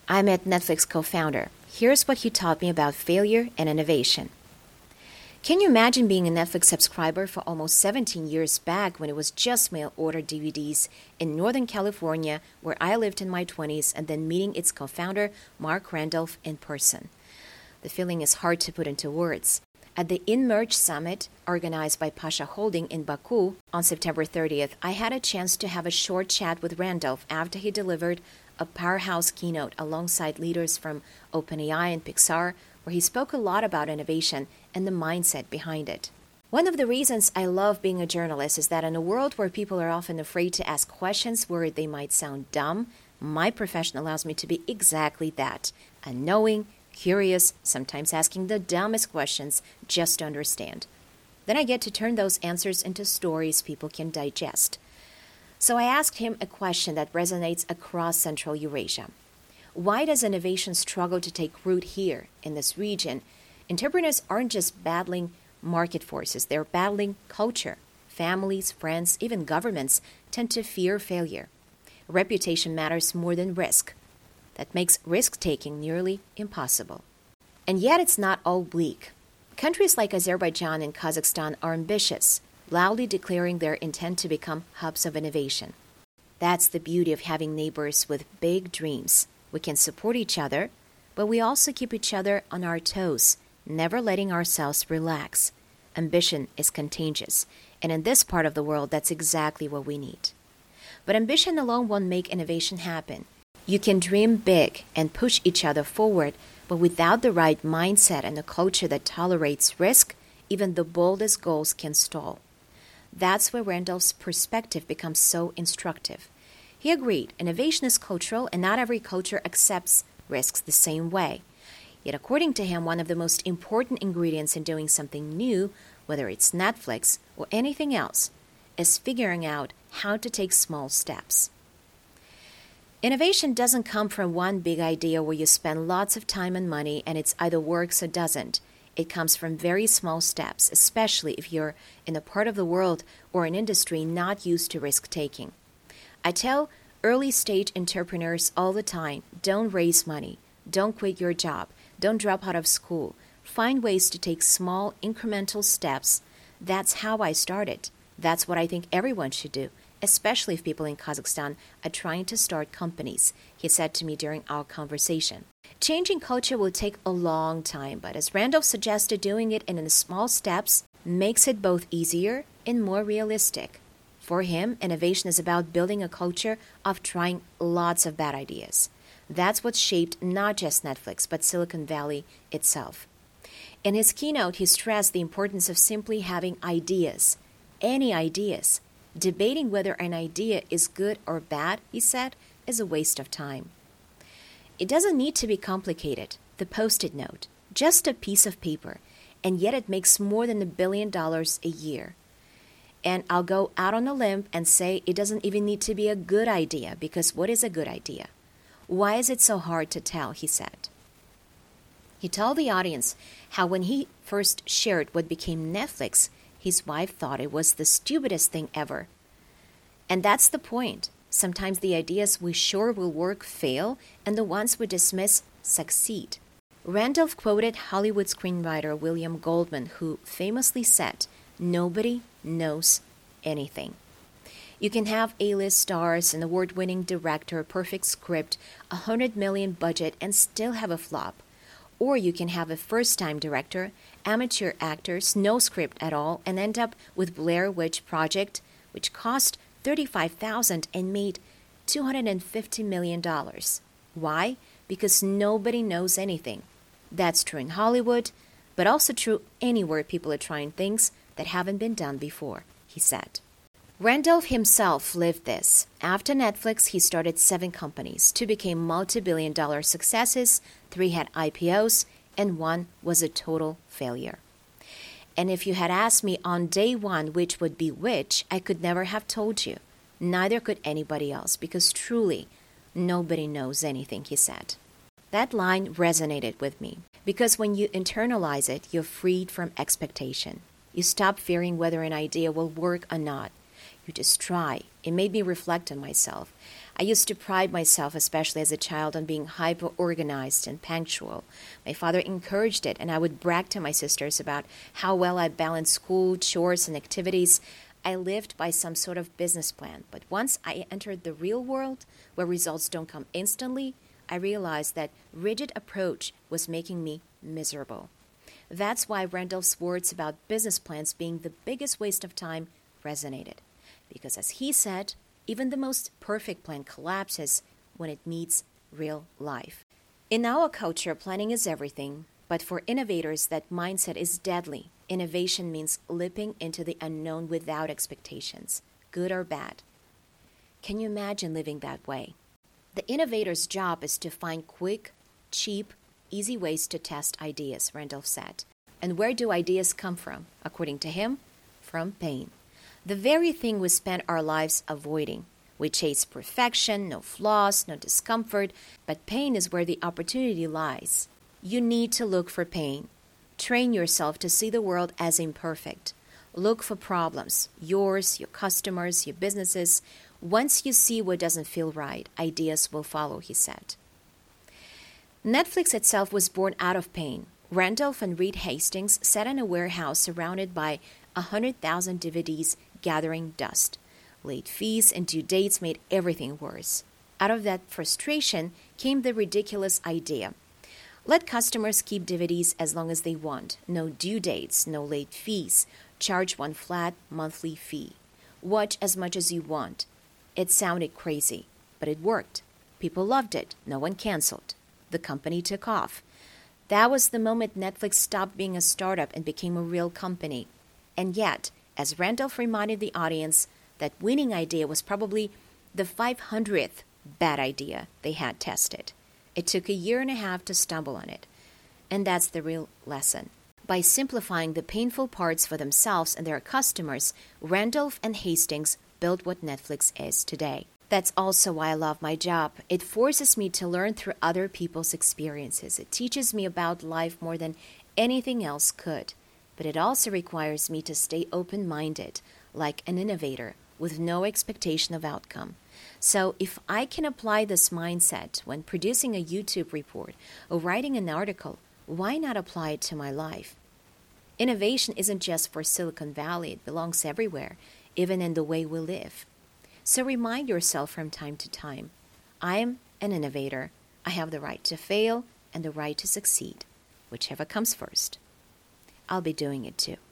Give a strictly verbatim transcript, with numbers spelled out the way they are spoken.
I met Netflix co-founder. Here's what he taught me about failure and innovation. Can you imagine being a Netflix subscriber for almost seventeen years back when it was just mail-order D V Ds in Northern California, where I lived in my twenties, and then meeting its co-founder, Marc Randolph, in person? The feeling is hard to put into words. At the InMerge Summit, organized by Pasha Holding in Baku on September thirtieth, I had a chance to have a short chat with Randolph after he delivered a powerhouse keynote alongside leaders from OpenAI and Pixar, where he spoke a lot about innovation and the mindset behind it. One of the reasons I love being a journalist is that in a world where people are often afraid to ask questions where they might sound dumb, my profession allows me to be exactly that, unknowing, curious, sometimes asking the dumbest questions just to understand. Then I get to turn those answers into stories people can digest. So I asked him a question that resonates across Central Eurasia. Why does innovation struggle to take root here in this region? Entrepreneurs aren't just battling market forces, they're battling culture. Families, friends, even governments tend to fear failure. Reputation matters more than risk. That makes risk-taking nearly impossible. And yet it's not all bleak. Countries like Azerbaijan and Kazakhstan are ambitious, loudly declaring their intent to become hubs of innovation. That's the beauty of having neighbors with big dreams. We can support each other, but we also keep each other on our toes, never letting ourselves relax. Ambition is contagious, and in this part of the world, that's exactly what we need. But ambition alone won't make innovation happen. You can dream big and push each other forward, but without the right mindset and a culture that tolerates risk, even the boldest goals can stall. That's where Randolph's perspective becomes so instructive. He agreed, innovation is cultural and not every culture accepts risks the same way. Yet according to him, one of the most important ingredients in doing something new, whether it's Netflix or anything else, is figuring out how to take small steps. Innovation doesn't come from one big idea where you spend lots of time and money and it either works or doesn't. It comes from very small steps, especially if you're in a part of the world or an industry not used to risk-taking. I tell early-stage entrepreneurs all the time, don't raise money, don't quit your job, don't drop out of school. Find ways to take small, incremental steps. That's how I started. That's what I think everyone should do, especially if people in Kazakhstan are trying to start companies, he said to me during our conversation. Changing culture will take a long time, but as Randolph suggested, doing it in small steps makes it both easier and more realistic. For him, innovation is about building a culture of trying lots of bad ideas. That's what shaped not just Netflix, but Silicon Valley itself. In his keynote, he stressed the importance of simply having ideas, any ideas. Debating whether an idea is good or bad, he said, is a waste of time. It doesn't need to be complicated, the Post-it note, just a piece of paper, and yet it makes more than a billion dollars a year. And I'll go out on a limb and say it doesn't even need to be a good idea, because what is a good idea? Why is it so hard to tell, he said. He told the audience how when he first shared what became Netflix, his wife thought it was the stupidest thing ever. And that's the point. Sometimes the ideas we sure will work fail, and the ones we dismiss succeed. Randolph quoted Hollywood screenwriter William Goldman, who famously said, "Nobody knows anything." You can have A-list stars, an award-winning director, a perfect script, a hundred million budget, and still have a flop. Or you can have a first-time director, amateur actors, no script at all, and end up with Blair Witch Project, which cost thirty-five thousand dollars and made two hundred fifty million dollars. Why? Because nobody knows anything. That's true in Hollywood, but also true anywhere people are trying things that haven't been done before, he said. Randolph himself lived this. After Netflix, he started seven companies. Two became multi-billion dollar successes, three had I P Os, and one was a total failure. And if you had asked me on day one which would be which, I could never have told you. Neither could anybody else, because truly, nobody knows anything, he said. That line resonated with me, because when you internalize it, you're freed from expectation. You stop fearing whether an idea will work or not. You just try. It made me reflect on myself. I used to pride myself, especially as a child, on being hyper-organized and punctual. My father encouraged it, and I would brag to my sisters about how well I balanced school, chores, and activities. I lived by some sort of business plan. But once I entered the real world, where results don't come instantly, I realized that rigid approach was making me miserable. That's why Randolph's words about business plans being the biggest waste of time resonated. Because as he said, even the most perfect plan collapses when it meets real life. In our culture, planning is everything, but for innovators, that mindset is deadly. Innovation means leaping into the unknown without expectations, good or bad. Can you imagine living that way? The innovator's job is to find quick, cheap, easy ways to test ideas, Randolph said. And where do ideas come from? According to him, from pain. The very thing we spend our lives avoiding. We chase perfection, no flaws, no discomfort, but pain is where the opportunity lies. You need to look for pain. Train yourself to see the world as imperfect. Look for problems, yours, your customers, your businesses. Once you see what doesn't feel right, ideas will follow, he said. Netflix itself was born out of pain. Randolph and Reed Hastings sat in a warehouse surrounded by one hundred thousand D V Ds gathering dust. Late fees and due dates made everything worse. Out of that frustration came the ridiculous idea. Let customers keep D V Ds as long as they want. No due dates, no late fees. Charge one flat monthly fee. Watch as much as you want. It sounded crazy, but it worked. People loved it. No one canceled. The company took off. That was the moment Netflix stopped being a startup and became a real company. And yet, as Randolph reminded the audience, that winning idea was probably the five hundredth bad idea they had tested. It took a year and a half to stumble on it. And that's the real lesson. By simplifying the painful parts for themselves and their customers, Randolph and Hastings built what Netflix is today. That's also why I love my job. It forces me to learn through other people's experiences. It teaches me about life more than anything else could. But it also requires me to stay open-minded, like an innovator, with no expectation of outcome. So if I can apply this mindset when producing a YouTube report or writing an article, why not apply it to my life? Innovation isn't just for Silicon Valley. It belongs everywhere, even in the way we live. So remind yourself from time to time, I am an innovator. I have the right to fail and the right to succeed, whichever comes first. I'll be doing it too.